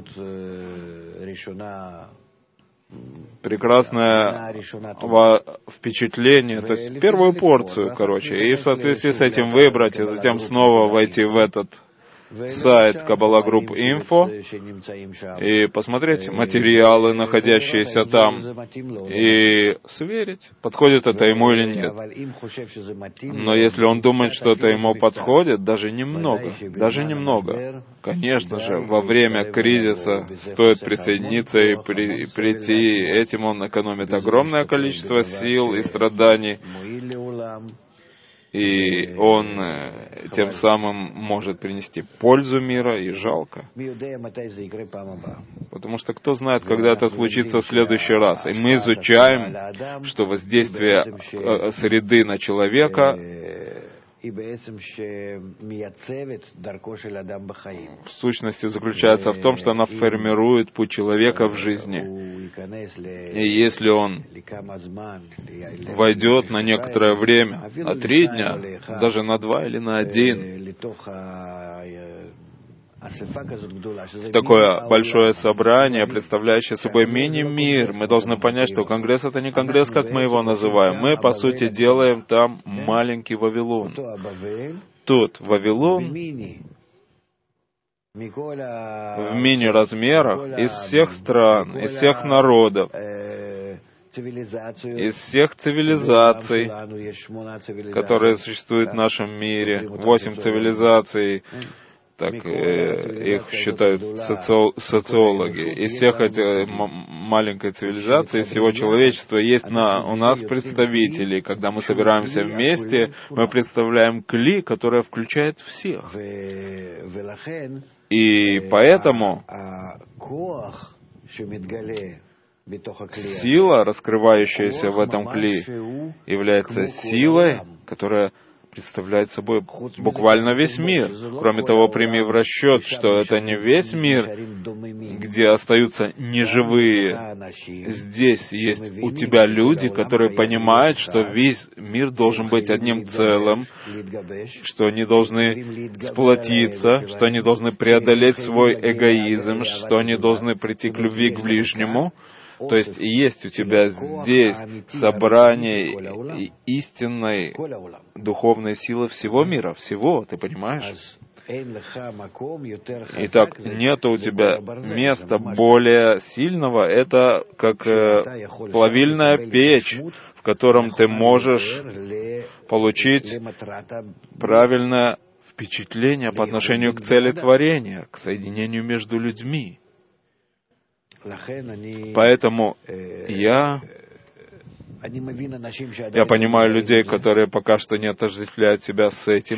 прекрасное впечатление, то есть первую порцию, и в соответствии с этим выбрать, и затем снова войти в этот сайт Kabbalah Group Info и посмотреть материалы, находящиеся там, и сверить, подходит это ему или нет. Но если он думает, что это ему подходит, даже немного, конечно же, во время кризиса стоит присоединиться и прийти, этим он экономит огромное количество сил и страданий, И он тем самым может принести пользу мира, и жалко. Потому что кто знает, когда это случится в следующий раз. И мы изучаем, что воздействие среды на человека в сущности заключается в том, что она формирует путь человека в жизни. И если он войдет на некоторое время, на 3 дня, даже на 2 или на 1, в такое большое собрание, представляющее собой мини-мир, мы должны понять, что Конгресс — это не Конгресс, как мы его называем. Мы, по сути, делаем там маленький Вавилон. Тут Вавилон в мини-размерах из всех стран, из всех народов, из всех цивилизаций, которые существуют в нашем мире. 8 цивилизаций, так их считают социологи. Из всех этих маленькой цивилизации, всего человечества есть у нас представители. Когда мы собираемся вместе, мы представляем кли, которое включает всех. И поэтому сила, раскрывающаяся в этом кли, является силой, которая представляет собой буквально весь мир. Кроме того, прими в расчет, что это не весь мир, где остаются неживые. Здесь есть у тебя люди, которые понимают, что весь мир должен быть одним целым, что они должны сплотиться, что они должны преодолеть свой эгоизм, что они должны прийти к любви к ближнему. То есть есть у тебя здесь собрание истинной духовной силы всего мира, всего, ты понимаешь? Итак, нет у тебя места более сильного, это как плавильная печь, в котором ты можешь получить правильное впечатление по отношению к цели творения, к соединению между людьми. Поэтому я понимаю людей, которые пока что не отождествляют себя с этим,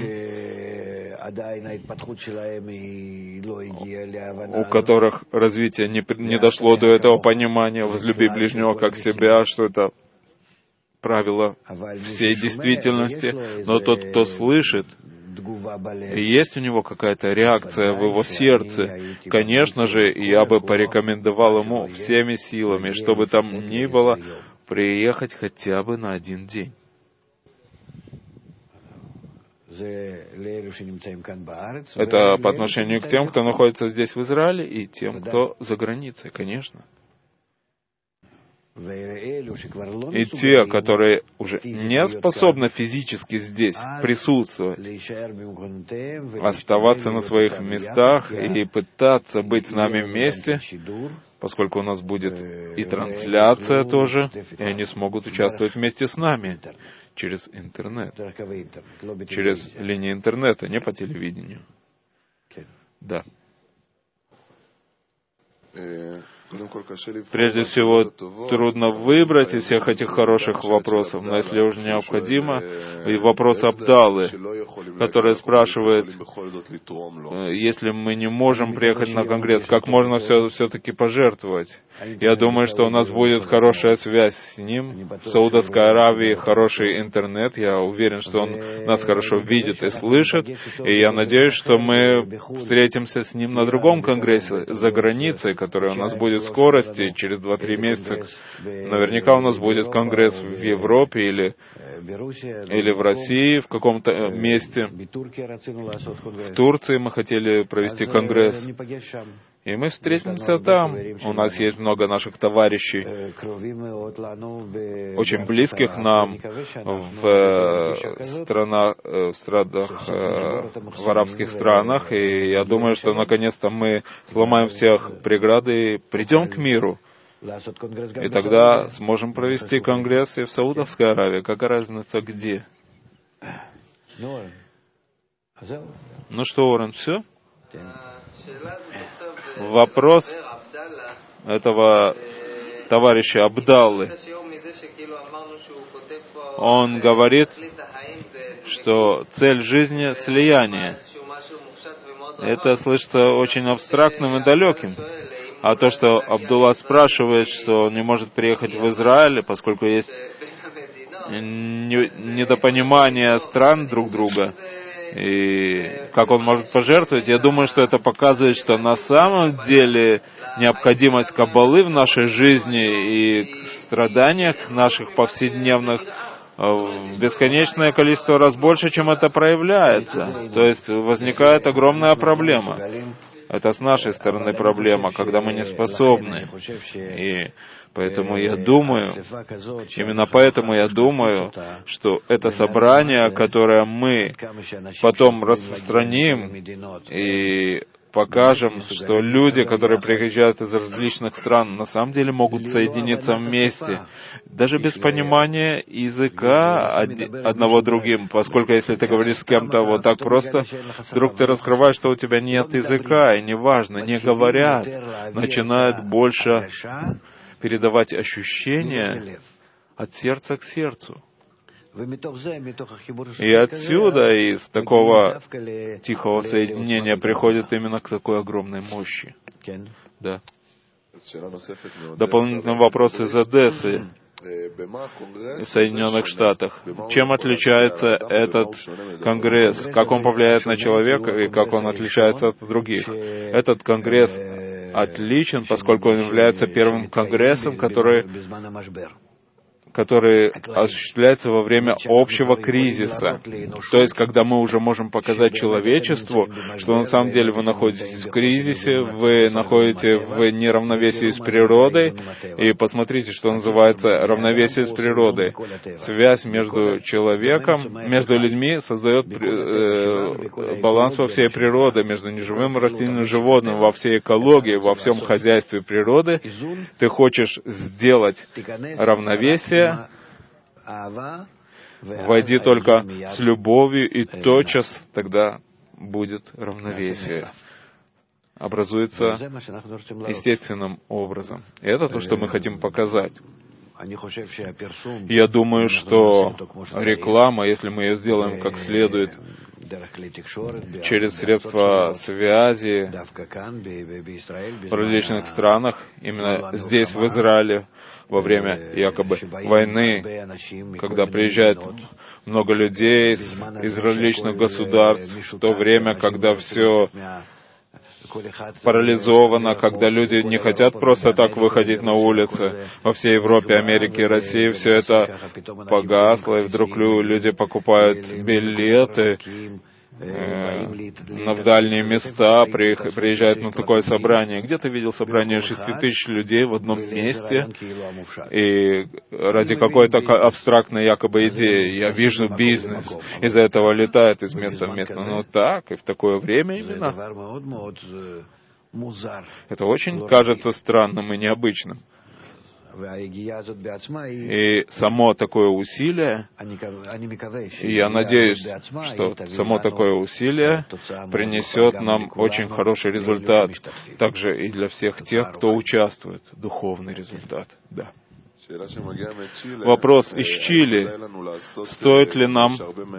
у которых развитие не дошло до этого понимания, возлюби ближнего как себя, что это правило всей действительности. Но тот, кто слышит, есть у него какая-то реакция в его сердце, конечно же, я бы порекомендовал ему всеми силами, чтобы там ни было, приехать хотя бы на 1 день. Это по отношению к тем, кто находится здесь в Израиле, и тем, кто за границей, конечно. И те, которые уже не способны физически здесь присутствовать, оставаться на своих местах и пытаться быть с нами вместе, поскольку у нас будет и трансляция тоже, и они смогут участвовать вместе с нами через интернет, через линии интернета, не по телевидению. Да. Прежде всего, трудно выбрать из всех этих хороших вопросов, но если уже необходимо, и вопрос Абдаллы, который спрашивает, если мы не можем приехать на Конгресс, как можно все-таки пожертвовать? Я думаю, что у нас будет хорошая связь с ним. В Саудовской Аравии хороший интернет. Я уверен, что он нас хорошо видит и слышит. И я надеюсь, что мы встретимся с ним на другом Конгрессе за границей, который у нас будет в скорости, через 2-3 месяца. Наверняка у нас будет Конгресс в Европе или в России, в каком-то месте. В Турции мы хотели провести Конгресс. И мы встретимся там. У нас есть много наших товарищей, очень близких нам в арабских странах. И я думаю, что наконец-то мы сломаем всех преграды и придем к миру. И тогда сможем провести конгресс и в Саудовской Аравии. Какая разница где? Ну что, Орен, все? Вопрос этого товарища Абдаллы. Он говорит, что цель жизни — слияние. Это слышится очень абстрактным и далеким. А то, что Абдулла спрашивает, что он не может приехать в Израиль, поскольку есть недопонимание стран друг друга, и как он может пожертвовать, я думаю, что это показывает, что на самом деле необходимость Каббалы в нашей жизни и страданиях наших повседневных в бесконечное количество раз больше, чем это проявляется. То есть возникает огромная проблема. Это с нашей стороны проблема, когда мы не способны. И поэтому я думаю, именно поэтому я думаю, что это собрание, которое мы потом распространим и покажем, что люди, которые приезжают из различных стран, на самом деле могут соединиться вместе, даже без понимания языка одного другим, поскольку если ты говоришь с кем-то вот так просто, вдруг ты раскрываешь, что у тебя нет языка, и неважно, не говорят, начинают больше передавать ощущения от сердца к сердцу. И отсюда, из такого тихого соединения, приходит именно к такой огромной мощи. Да. Дополнительный вопрос из Одессы, в Соединенных Штатах. Чем отличается этот конгресс? Как он повлияет на человека и как он отличается от других? Этот конгресс отличен, поскольку он является первым конгрессом, который осуществляется во время общего кризиса. То есть, когда мы уже можем показать человечеству, что на самом деле вы находитесь в кризисе, вы находитесь в неравновесии с природой, и посмотрите, что называется равновесие с природой. Связь между человеком, между людьми создает баланс во всей природе, между неживым и растительным животным, во всей экологии, во всем хозяйстве природы. Ты хочешь сделать равновесие, войди только с любовью, и тотчас тогда будет равновесие. Образуется естественным образом. И это то, что мы хотим показать. Я думаю, что реклама, если мы ее сделаем как следует, через средства связи в различных странах, именно здесь, в Израиле, во время якобы войны, когда приезжает много людей из различных государств, в то время, когда все парализовано, когда люди не хотят просто так выходить на улицы. Во всей Европе, Америке и России все это погасло, и вдруг люди покупают билеты в дальние места, приезжают на такое собрание. Где ты видел собрание 6000 людей в одном месте, и ради какой-то абстрактной якобы идеи? Я вижу бизнес, из-за этого летает из места в место. Ну так, и в такое время именно. Это очень кажется странным и необычным. И само такое усилие, и я надеюсь, что само такое усилие принесет нам очень хороший результат, также и для всех тех, кто участвует, духовный результат. Да. Вопрос из Чили. Стоит ли нам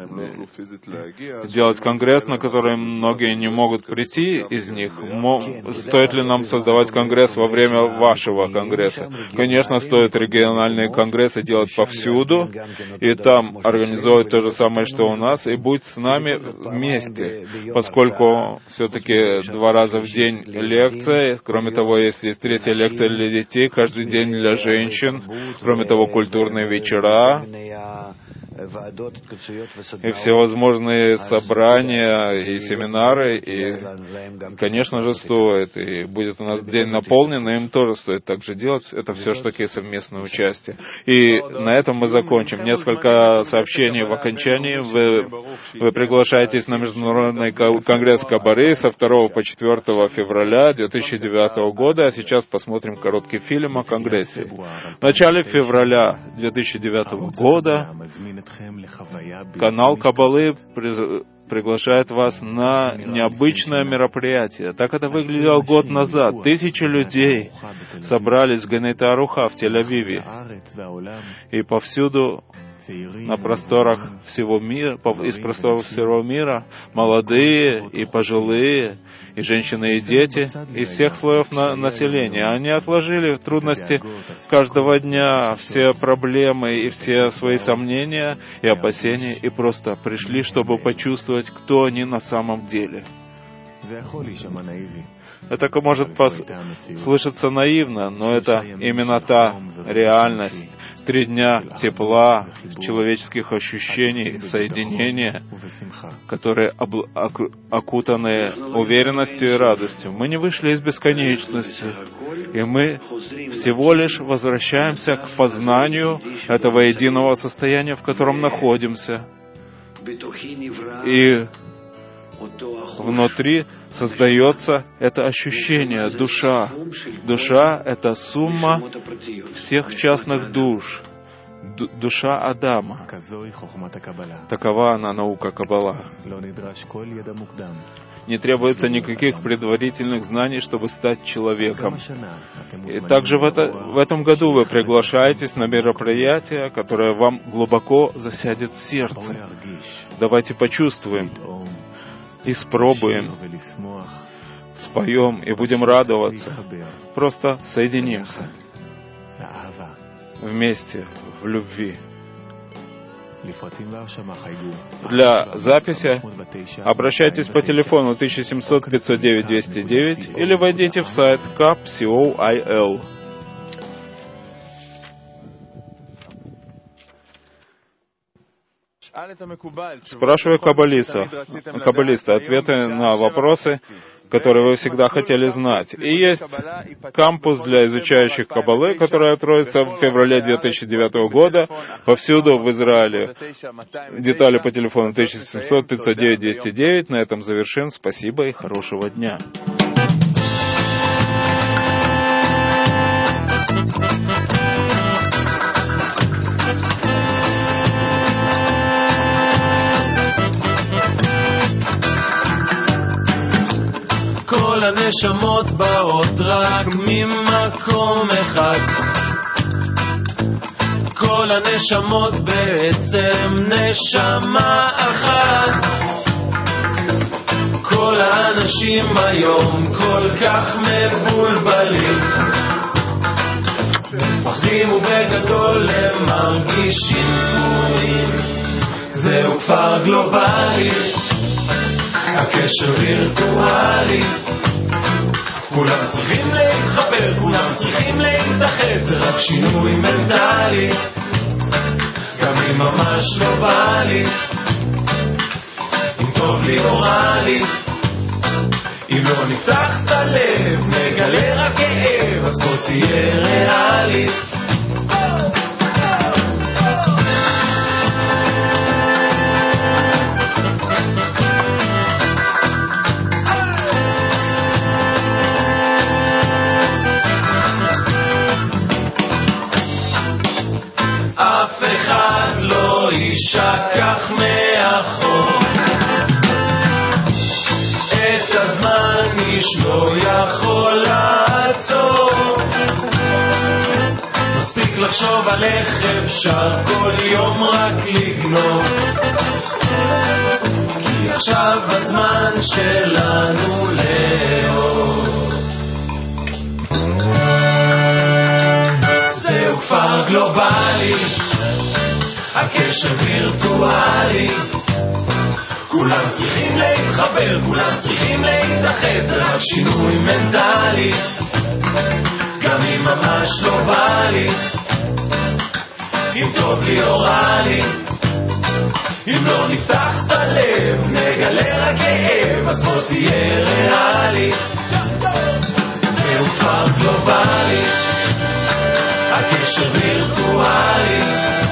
делать конгресс, на который многие не могут прийти из них? Стоит ли нам создавать конгресс во время вашего конгресса? Конечно, стоит региональные конгрессы делать повсюду, и там организовывать то же самое, что у нас, и будь с нами вместе, поскольку все-таки 2 раза в день лекция, кроме того, есть 3-я лекция для детей, каждый день для женщин, кроме того, культурные вечера и всевозможные собрания и семинары, и, конечно же, стоит, и будет у нас день наполнен, но им тоже стоит так же делать, это все же такие совместные участия. И на этом мы закончим. Несколько сообщений в окончании. Вы приглашаетесь на Международный конгресс Каббалы со 2 по 4 февраля 2009 года, а сейчас посмотрим короткий фильм о конгрессе. В начале февраля 2009 года канал Каббалы приглашает вас на необычное мероприятие. Так это выглядело год назад. 1000 людей собрались в Ганейт Аруха в Тель-Авиве. И повсюду на просторах всего мира, из просторов всего мира, молодые и пожилые, и женщины, и дети, из всех слоев населения. Они отложили трудности каждого дня, все проблемы и все свои сомнения и опасения, и просто пришли, чтобы почувствовать, кто они на самом деле. Это может слышаться наивно, но это именно та реальность. 3 дня тепла, человеческих ощущений, соединения, которые окутаны уверенностью и радостью. Мы не вышли из бесконечности, и мы всего лишь возвращаемся к познанию этого единого состояния, в котором находимся. И внутри создается это ощущение, душа. Душа — это сумма всех частных душ. Душа Адама. Такова она, наука Каббала. Не требуется никаких предварительных знаний, чтобы стать человеком. И также в этом году вы приглашаетесь на мероприятие, которое вам глубоко засядет в сердце. Давайте почувствуем, испробуем, споем и будем радоваться. Просто соединимся вместе в любви. Для записи обращайтесь по телефону 1700-509-209 или войдите в сайт kap.co.il. Спрашиваю каббалиста ответы на вопросы, которые вы всегда хотели знать. И есть кампус для изучающих Каббалы, который откроется в феврале 2009 года повсюду в Израиле. Детали по телефону 1700-509-209. На этом завершим. Спасибо и хорошего дня. כל הנשמות באות רק ממקום אחד. כל הנשמות בעצם נשמה אחת. כל האנשים היום כל כך מבולבלים, מפחדים ובגדול הם מרגישים תמונים. זהו כפר גלובלי, הקשר וירטואלי. כולם צריכים להתחבר, כולם צריכים להתאחד, זה רק שינוי מנטלי, גם אם ממש לא בא לי, אם טוב לי או רע לי. אם לא נפתח את הלב, נגלה רק כאב, אז בוא תהיה ריאלי. שכח מאחור את הזמן, איש לא יכול לעצור. מספיק לחשוב על איך אפשר כל יום רק לגנוב, כי עכשיו הזמן שלנו לאור. זהו כפר גלובלי, הקשר וירטואלי. כולם צריכים להתחבר, כולם צריכים להתאחד, זה רק שינוי מנטלי, גם אם ממש לא בא לי, אם טוב לי או רע לי. אם לא נפתח את הלב, נגלה רק כאב, אז בוא תהיה ריאלי. זהו כפר גלובלי, הקשר וירטואלי.